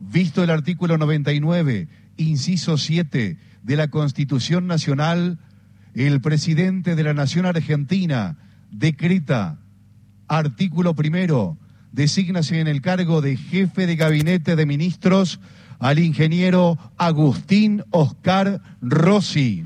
visto el artículo 99, inciso 7 de la Constitución Nacional, el presidente de la Nación Argentina decreta, artículo primero, desígnase en el cargo de jefe de gabinete de ministros al ingeniero Agustín Oscar Rossi.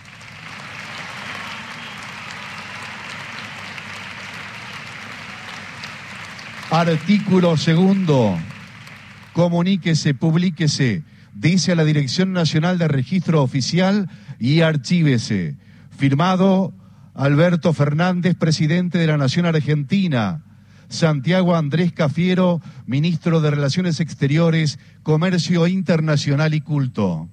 Artículo segundo, comuníquese, publíquese, dice a la Dirección Nacional de Registro Oficial y archívese. Firmado Alberto Fernández, presidente de la Nación Argentina. Santiago Andrés Cafiero, ministro de Relaciones Exteriores, Comercio Internacional y Culto.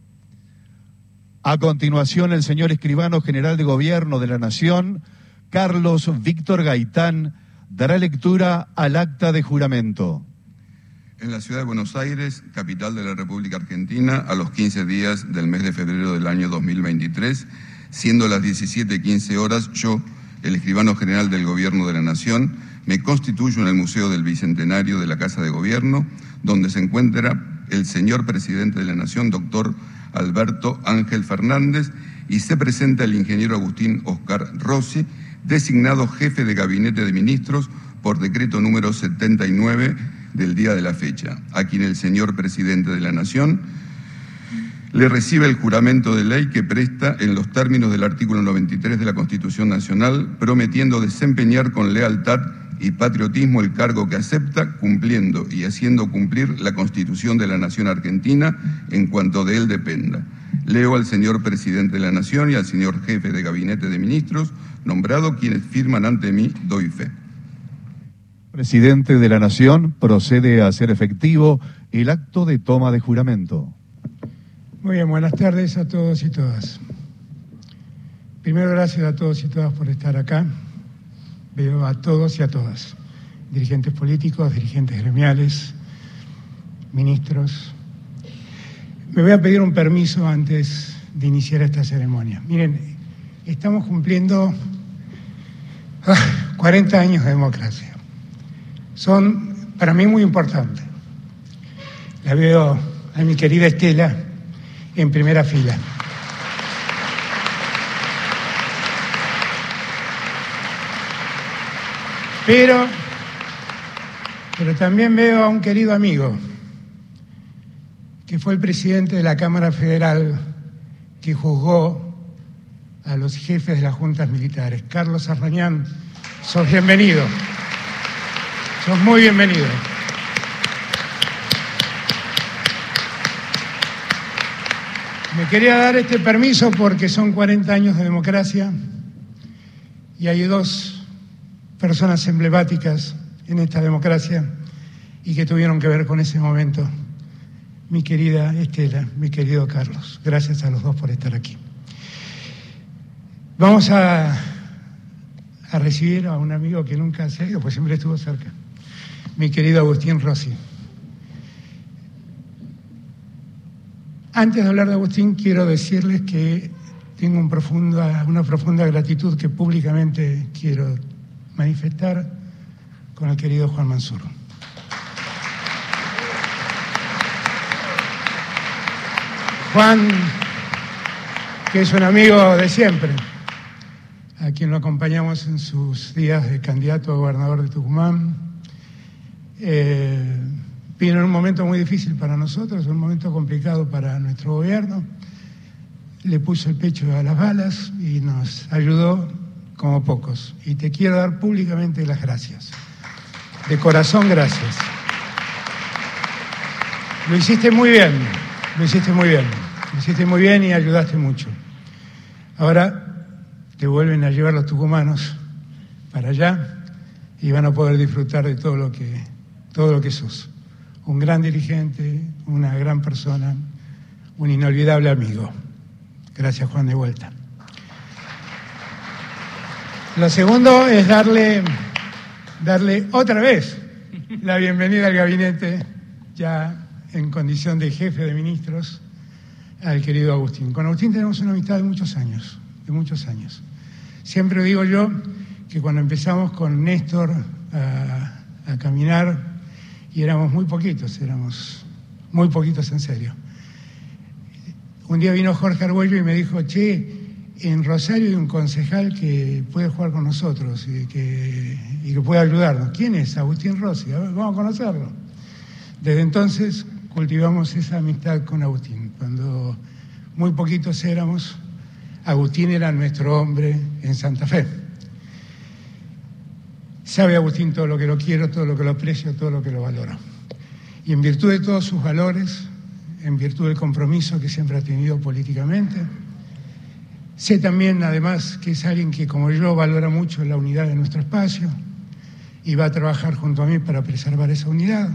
A continuación, el señor escribano general de Gobierno de la Nación, Carlos Víctor Gaitán, dará lectura al acta de juramento. En la ciudad de Buenos Aires, capital de la República Argentina, a los 15 días del mes de febrero del año 2023, siendo las 17:15 horas, yo, el escribano general del Gobierno de la Nación, me constituyo en el Museo del Bicentenario de la Casa de Gobierno, donde se encuentra el señor presidente de la Nación, doctor Alberto Ángel Fernández, y se presenta el ingeniero Agustín Oscar Rossi, designado jefe de gabinete de ministros por decreto número 79 del día de la fecha, a quien el señor presidente de la Nación le recibe el juramento de ley que presta en los términos del artículo 93 de la Constitución Nacional, prometiendo desempeñar con lealtad y patriotismo el cargo que acepta, cumpliendo y haciendo cumplir la Constitución de la Nación Argentina en cuanto de él dependa. Leo al señor presidente de la Nación y al señor jefe de gabinete de ministros, nombrado, quienes firman ante mí, doy fe. Presidente de la Nación procede a hacer efectivo el acto de toma de juramento. Muy bien, buenas tardes a todos y todas. Primero, gracias a todos y todas por estar acá. Veo a todos y a todas, dirigentes políticos, dirigentes gremiales, ministros. Me voy a pedir un permiso antes de iniciar esta ceremonia. Miren, estamos cumpliendo 40 años de democracia. Son para mí muy importantes. La veo a mi querida Estela en primera fila. Pero también veo a un querido amigo, que fue el presidente de la Cámara Federal que juzgó a los jefes de las juntas militares. Carlos Arrañán, sos bienvenido. Sos muy bienvenido. Me quería dar este permiso porque son 40 años de democracia y hay dos personas emblemáticas en esta democracia y que tuvieron que ver con ese momento. Mi querida Estela, mi querido Carlos, gracias a los dos por estar aquí. Vamos a recibir a un amigo que nunca se ha ido, pues siempre estuvo cerca, mi querido Agustín Rossi. Antes de hablar de Agustín, quiero decirles que tengo una profunda gratitud que públicamente quiero manifestar con el querido Juan Mansur. Juan, que es un amigo de siempre, a quien lo acompañamos en sus días de candidato a gobernador de Tucumán, vino en un momento muy difícil para nosotros, un momento complicado para nuestro gobierno, le puso el pecho a las balas y nos ayudó como pocos. Y te quiero dar públicamente las gracias. De corazón, gracias. Lo hiciste muy bien, lo hiciste muy bien. Lo hiciste muy bien y ayudaste mucho. Ahora te vuelven a llevar los tucumanos para allá y van a poder disfrutar de todo lo que sos. Un gran dirigente, una gran persona, un inolvidable amigo. Gracias, Juan, de vuelta. Lo segundo es darle otra vez la bienvenida al gabinete, ya en condición de jefe de ministros, al querido Agustín. Con Agustín tenemos una amistad de muchos años. Siempre digo yo que cuando empezamos con Néstor a caminar, y éramos muy poquitos, éramos muy poquitos en serio. Un día vino Jorge Argüello y me dijo, che, en Rosario hay un concejal que puede jugar con nosotros y que puede ayudarnos. ¿Quién es? Agustín Rossi. A ver, vamos a conocerlo. Desde entonces cultivamos esa amistad con Agustín. Cuando muy poquitos éramos, Agustín era nuestro hombre en Santa Fe. Sabe Agustín todo lo que lo quiero, todo lo que lo aprecio, todo lo que lo valoro. Y en virtud de todos sus valores, en virtud del compromiso que siempre ha tenido políticamente, sé también, además, que es alguien que, como yo, valora mucho la unidad de nuestro espacio y va a trabajar junto a mí para preservar esa unidad.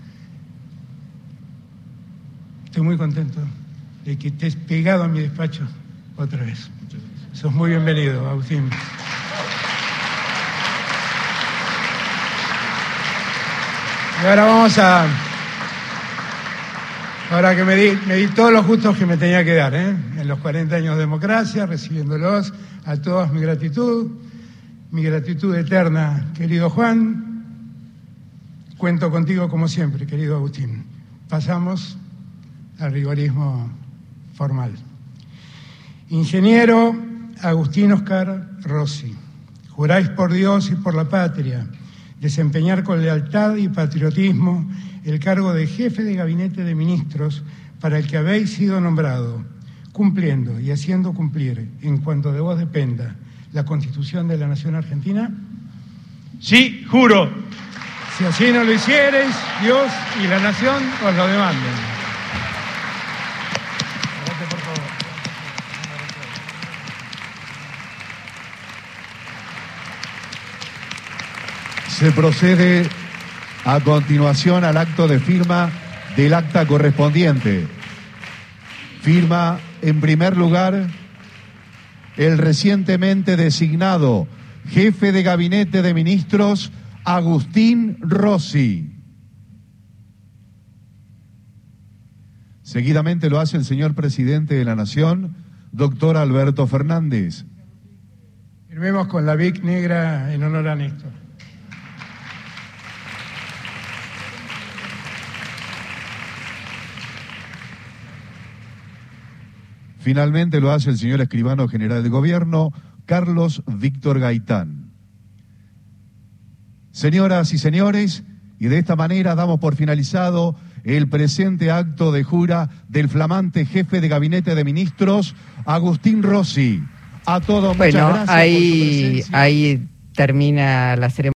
Estoy muy contento de que estés pegado a mi despacho otra vez. Sos muy bienvenido, Agustín. Y ahora vamos a... Ahora que me di todos los gustos que me tenía que dar, en los 40 años de democracia, recibiéndolos a todos mi gratitud eterna, querido Juan. Cuento contigo como siempre, querido Agustín. Pasamos al rigorismo formal. Ingeniero Agustín Oscar Rossi, juráis por Dios y por la patria desempeñar con lealtad y patriotismo el cargo de jefe de gabinete de ministros para el que habéis sido nombrado, cumpliendo y haciendo cumplir, en cuanto de vos dependa, la Constitución de la Nación Argentina. Sí, juro. Si así no lo hiciereis, Dios y la Nación os lo demanden. Adelante, por favor. Se procede a continuación al acto de firma del acta correspondiente. Firma, en primer lugar, el recientemente designado jefe de gabinete de ministros, Agustín Rossi. Seguidamente lo hace el señor presidente de la Nación, doctor Alberto Fernández. Firmemos con la Vic negra en honor a Néstor. Finalmente lo hace el señor escribano general de gobierno, Carlos Víctor Gaitán. Señoras y señores, y de esta manera damos por finalizado el presente acto de jura del flamante jefe de gabinete de ministros, Agustín Rossi. A todos, muchas gracias por su presencia. Ahí termina la ceremonia.